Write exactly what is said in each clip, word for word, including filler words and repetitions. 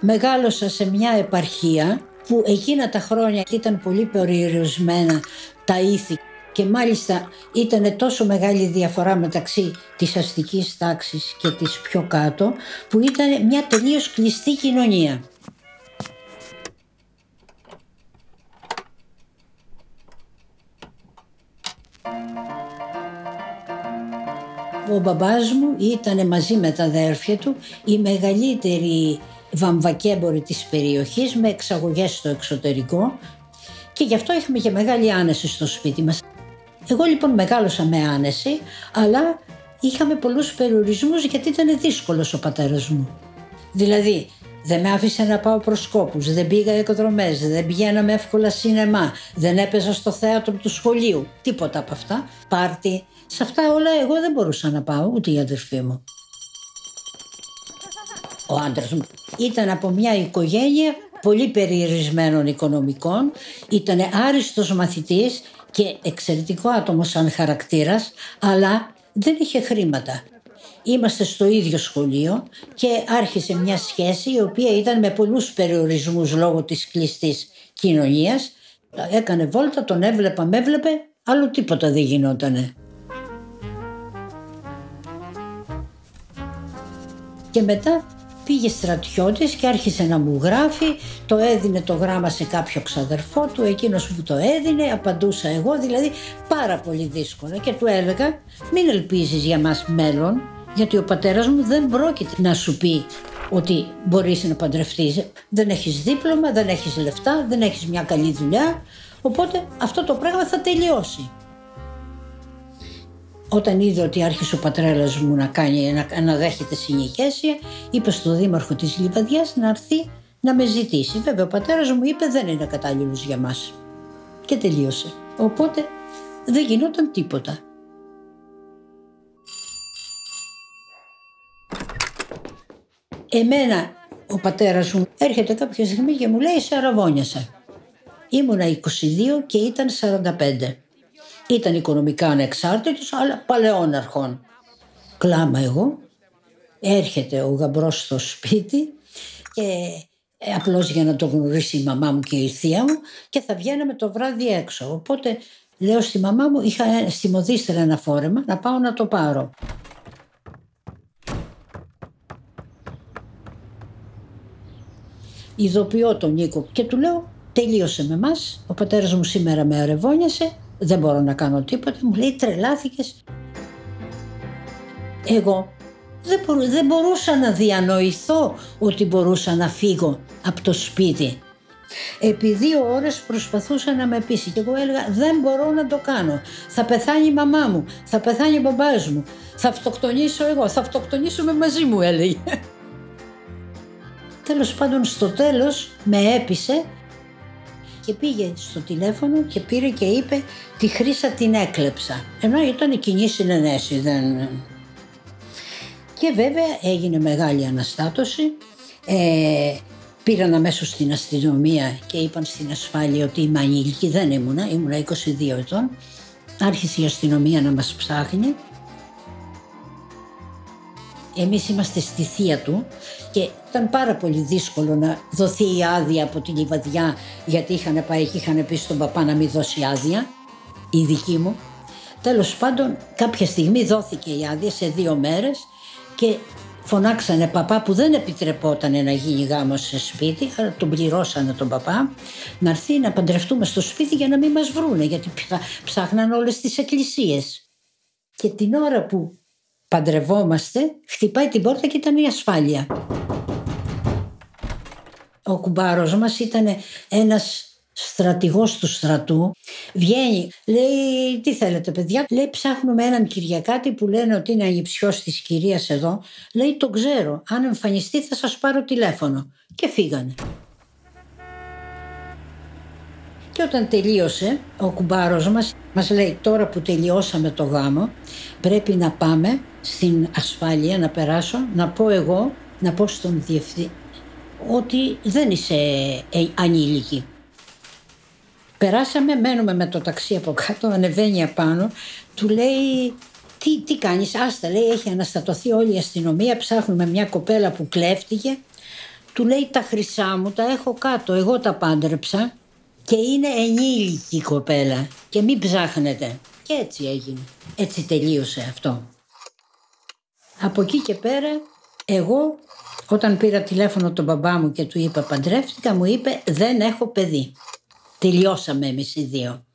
Μεγάλωσα σε μια επαρχία που εκείνα τα χρόνια ήταν πολύ περιορισμένα τα ήθη και μάλιστα ήταν τόσο μεγάλη διαφορά μεταξύ της αστικής τάξης και της πιο κάτω που ήταν μια τελείως κλειστή κοινωνία. Ο μπαμπάς μου ήταν μαζί με τα αδέρφια του η μεγαλύτερη βαμβακέμποροι της περιοχής με εξαγωγές στο εξωτερικό και γι' αυτό είχαμε και μεγάλη άνεση στο σπίτι μας. Εγώ λοιπόν μεγάλωσα με άνεση, αλλά είχαμε πολλούς περιορισμούς γιατί ήταν δύσκολος ο πατέρας μου. Δηλαδή δεν με άφησε να πάω προσκόπους, δεν πήγα εκδρομές, δεν πηγαίναμε εύκολα σινεμά, δεν έπαιζα στο θέατρο του σχολείου, τίποτα από αυτά, πάρτι. Σε αυτά όλα εγώ δεν μπορούσα να πάω, ούτε η αδερφή μου. Ο άντρας μου ήταν από μια οικογένεια πολύ περιορισμένων οικονομικών, ήταν άριστος μαθητής και εξαιρετικό άτομο σαν χαρακτήρας, αλλά δεν είχε χρήματα. Είμαστε στο ίδιο σχολείο και άρχισε μια σχέση η οποία ήταν με πολλούς περιορισμούς λόγω της κλειστής κοινωνίας. Έκανε βόλτα, τον έβλεπα, με έβλεπε, άλλο τίποτα δεν γινότανε. Και μετά πήγε στρατιώτης και άρχισε να μου γράφει, το έδινε το γράμμα σε κάποιο ξαδερφό του, εκείνος που το έδινε, απαντούσα εγώ, δηλαδή πάρα πολύ δύσκολα και του έλεγα μην ελπίζεις για μας μέλλον, γιατί ο πατέρας μου δεν πρόκειται να σου πει ότι μπορείς να παντρευτείς, δεν έχεις δίπλωμα, δεν έχεις λεφτά, δεν έχεις μια καλή δουλειά, οπότε αυτό το πράγμα θα τελειώσει. Όταν είδε ότι άρχισε ο πατρέλας μου να, κάνει, να, να δέχεται συνοικέσια, είπε στον δήμαρχο της Λιβαδιάς να έρθει να με ζητήσει. Βέβαια ο πατέρας μου είπε δεν είναι κατάλληλος για μας. Και τελείωσε. Οπότε δεν γινόταν τίποτα. Εμένα ο πατέρας μου έρχεται κάποια στιγμή και μου λέει σε αραβώνιασα. Ήμουνα είκοσι δύο και ήταν σαράντα πέντε. Ήταν οικονομικά ανεξάρτητος, αλλά παλαιών αρχών. Κλάμα εγώ, έρχεται ο γαμπρός στο σπίτι και ε, απλώς για να το γνωρίσει η μαμά μου και η θεία μου και θα βγαίναμε το βράδυ έξω. Οπότε λέω στη μαμά μου, είχα στη Μοδίστρα ένα φόρεμα, να πάω να το πάρω. Ειδοποιώ τον Νίκο και του λέω, τελείωσε με μας, ο πατέρας μου σήμερα με αρεβώνιασε, δεν μπορώ να κάνω τίποτα. Μου λέει τρελάθηκες. Εγώ δεν, μπορού, δεν μπορούσα να διανοηθώ ότι μπορούσα να φύγω από το σπίτι. Επί δύο ώρες προσπαθούσα να με πείσει και εγώ έλεγα δεν μπορώ να το κάνω. Θα πεθάνει η μαμά μου, θα πεθάνει ο μπαμπάς μου, θα αυτοκτονήσω εγώ, θα αυτοκτονήσουμε μαζί μου, έλεγε. Τέλος πάντων στο τέλος με έπεισε και πήγε στο τηλέφωνο και πήρε και είπε τη Χρύσα την έκλεψα. Ενώ ήταν κοινή συνενέση. Δεν... Και βέβαια έγινε μεγάλη αναστάτωση. Ε, πήραν αμέσως στην αστυνομία και είπαν στην ασφάλεια ότι είμαι ανήλικη. Δεν ήμουνα, ήμουνα είκοσι δύο ετών. Άρχισε η αστυνομία να μας ψάχνει. Εμείς είμαστε στη θεία του και ήταν πάρα πολύ δύσκολο να δοθεί η άδεια από τη Λιβαδιά γιατί είχαν πάει και είχαν πει στον παπά να μην δώσει άδεια, η δική μου. Τέλος πάντων κάποια στιγμή δόθηκε η άδεια σε δύο μέρες και φωνάξανε παπά που δεν επιτρεπόταν να γίνει γάμος σε σπίτι, αλλά τον πληρώσανε τον παπά να έρθει να παντρευτούμε στο σπίτι για να μην μας βρούνε γιατί ψάχναν όλες τις εκκλησίες. Και την ώρα που παντρευόμαστε, χτυπάει την πόρτα και ήταν η ασφάλεια. Ο κουμπάρος μας ήταν ένας στρατηγός του στρατού. Βγαίνει, λέει τι θέλετε παιδιά, λέει ψάχνουμε έναν Κυριακάτη που λένε ότι είναι ανιψιός της κυρίας εδώ. Λέει το ξέρω, αν εμφανιστεί θα σας πάρω τηλέφωνο. Και φύγανε. Και όταν τελείωσε ο κουμπάρος μας, μας λέει τώρα που τελειώσαμε το γάμο πρέπει να πάμε στην ασφάλεια να περάσω, να πω εγώ, να πω στον διευθυντή ότι δεν είσαι ε, ανήλικη. Περάσαμε, μένουμε με το ταξί από κάτω, ανεβαίνει απάνω, του λέει τι, τι κάνεις, άστα λέει έχει αναστατωθεί όλη η αστυνομία, ψάχνουμε μια κοπέλα που κλέφτηκε. Του λέει τα χρυσά μου τα έχω κάτω, εγώ τα πάντρεψα και είναι ενήλικη κοπέλα και μην ψάχνετε. Και έτσι έγινε, έτσι τελείωσε αυτό. Από εκεί και πέρα εγώ όταν πήρα τηλέφωνο τον μπαμπά μου και του είπα παντρεύτηκα, μου είπε δεν έχω παιδί. Τελειώσαμε εμείς οι δύο.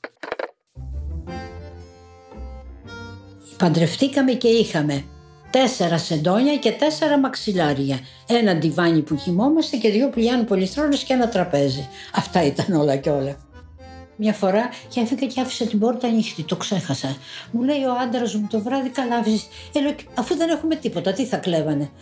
Παντρευτήκαμε και είχαμε τέσσερα σεντόνια και τέσσερα μαξιλάρια. Ένα ντιβάνι που κοιμόμαστε και δύο πιλιάνου πολυθρόνες και ένα τραπέζι. Αυτά ήταν όλα και όλα. Μια φορά και έφυγα και άφησα την πόρτα ανοιχτή, το ξέχασα. Μου λέει ο άντρας μου το βράδυ καλά άφησες. Ε, λέω, αφού δεν έχουμε τίποτα, τι θα κλέβανε.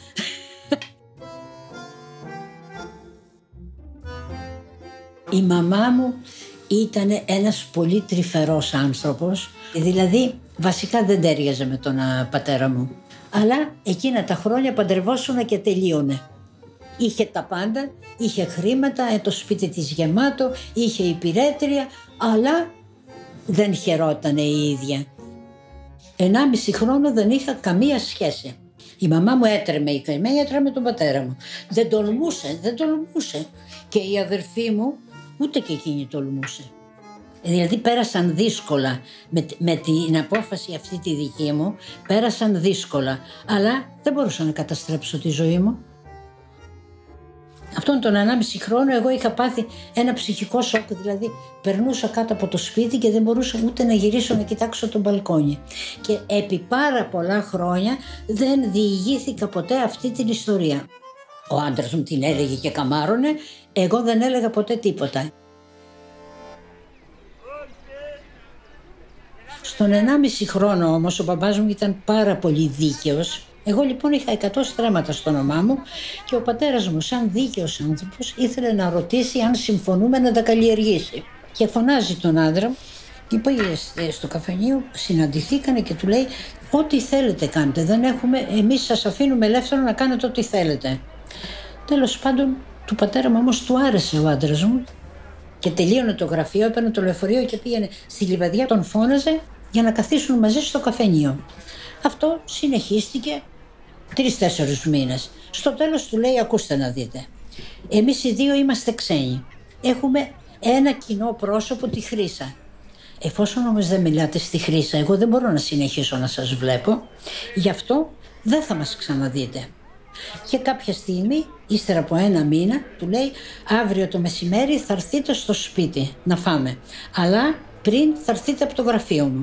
Η μαμά μου ήταν ένας πολύ τρυφερός άνθρωπος, δηλαδή βασικά δεν τέριαζε με τον πατέρα μου. Αλλά εκείνα τα χρόνια παντρευόσουνα και τελείωνε. Είχε τα πάντα, είχε χρήματα, το σπίτι της γεμάτο, είχε υπηρέτρια, αλλά δεν χαιρότανε η ίδια. Ενάμιση χρόνο δεν είχα καμία σχέση. Η μαμά μου έτρεμε, η καημένη έτρεμε με τον πατέρα μου. Δεν τολμούσε, δεν τολμούσε. Και η αδερφή μου ούτε και εκείνη τολμούσε. Δηλαδή πέρασαν δύσκολα με, με την απόφαση αυτή τη δική μου, πέρασαν δύσκολα, αλλά δεν μπορούσα να καταστρέψω τη ζωή μου. Αυτόν τον ενάμιση χρόνο εγώ είχα πάθει ένα ψυχικό σοκ, δηλαδή περνούσα κάτω από το σπίτι και δεν μπορούσα ούτε να γυρίσω να κοιτάξω τον μπαλκόνι. Και επί πάρα πολλά χρόνια δεν διηγήθηκα ποτέ αυτή την ιστορία. Ο άντρας μου την έλεγε και καμάρωνε, εγώ δεν έλεγα ποτέ τίποτα. Στον ενάμιση χρόνο όμως ο μπαμπάς μου ήταν πάρα πολύ δίκαιος. Εγώ λοιπόν είχα εκατό στρέμματα στο όνομά μου και ο πατέρας μου σαν δίκαιος άνθρωπος ήθελε να ρωτήσει αν συμφωνούμε να τα καλλιεργήσει. Και φωνάζει τον άντρα μου και πήγε στο καφενείο, συναντηθήκανε και του λέει ό,τι θέλετε κάντε, δεν έχουμε, εμείς σας αφήνουμε ελεύθερο να κάνετε ό,τι θέλετε. Τέλος πάντων του πατέρα μου όμως του άρεσε ο άντρας μου και τελείωνε το γραφείο, έπαιρνε το λεωφορείο και πήγαινε στη Λιβαδιά, τον φώναζε για να καθίσουν μαζί στο καφενείο. Αυτό συνεχίστηκε τρεις-τέσσερις μήνες. Στο τέλος του λέει ακούστε να δείτε, εμείς οι δύο είμαστε ξένοι, έχουμε ένα κοινό πρόσωπο, τη Χρύσα. Εφόσον όμως δεν μιλάτε στη Χρύσα, εγώ δεν μπορώ να συνεχίσω να σας βλέπω, γι' αυτό δεν θα μας ξαναδείτε. Και κάποια στιγμή, ύστερα από ένα μήνα, του λέει αύριο το μεσημέρι θα έρθετε στο σπίτι να φάμε, αλλά πριν θα έρθετε από το γραφείο μου.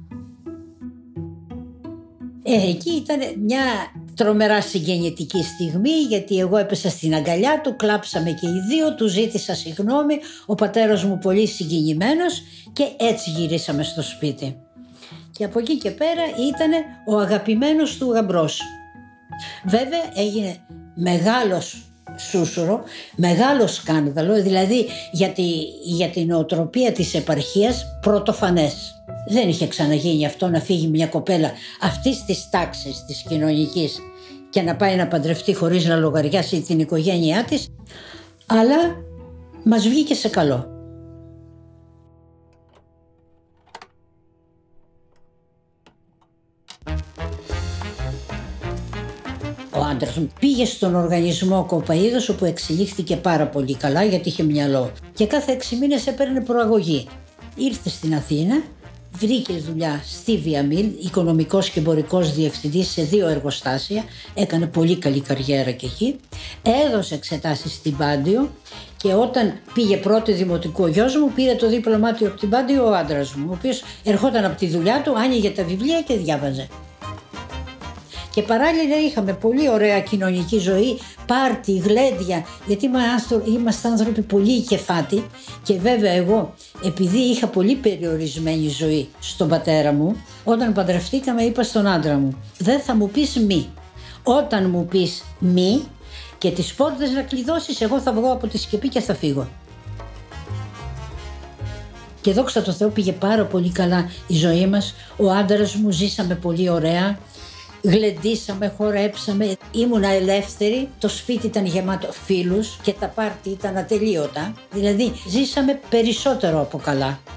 Ε, εκεί ήταν μια τρομερά συγγεννητική στιγμή, γιατί εγώ έπεσα στην αγκαλιά του, κλάψαμε και οι δύο, του ζήτησα συγγνώμη, ο πατέρας μου πολύ συγκινημένος και έτσι γυρίσαμε στο σπίτι. Και από εκεί και πέρα ήταν ο αγαπημένος του γαμπρός. Βέβαια έγινε μεγάλος σούσουρο, μεγάλο σκάνδαλο, δηλαδή για, τη, για την νοοτροπία της επαρχίας πρωτοφανές. Δεν είχε ξαναγίνει αυτό να φύγει μια κοπέλα αυτής της τάξης της κοινωνικής και να πάει να παντρευτεί χωρίς να λογαριάσει την οικογένειά της, αλλά μας βγήκε σε καλό. Ο άντρας μου πήγε στον οργανισμό Κοπαΐδος, όπου εξελίχθηκε πάρα πολύ καλά γιατί είχε μυαλό και κάθε έξι μήνες έπαιρνε προαγωγή. Ήρθε στην Αθήνα, βρήκε δουλειά στη Βιαμίλ, οικονομικός και εμπορικός διευθυντής σε δύο εργοστάσια, έκανε πολύ καλή καριέρα και εκεί, έδωσε εξετάσεις στην Πάντιο και όταν πήγε πρώτη δημοτικού ο γιος μου πήρε το δίπλωμά από την Πάντιο ο άντρας μου, ο οποίος ερχόταν από τη δουλειά του, άνοιγε τα βιβλία και διάβαζε. Και παράλληλα είχαμε πολύ ωραία κοινωνική ζωή, πάρτι, γλέντια, γιατί είμαστε άνθρωποι πολύ οικεφάτοι και βέβαια εγώ επειδή είχα πολύ περιορισμένη ζωή στον πατέρα μου, όταν παντρευτήκαμε είπα στον άντρα μου δεν θα μου πεις μη, όταν μου πεις μη και τις πόρτες να κλειδώσεις εγώ θα βγω από τη σκεπή και θα φύγω. Και δόξα τω Θεώ πήγε πάρα πολύ καλά η ζωή μας, ο άντρας μου ζήσαμε πολύ ωραία. Γλεντήσαμε, χορέψαμε, ήμουνα ελεύθερη, το σπίτι ήταν γεμάτο φίλους και τα πάρτι ήταν ατελείωτα. Δηλαδή ζήσαμε περισσότερο από καλά.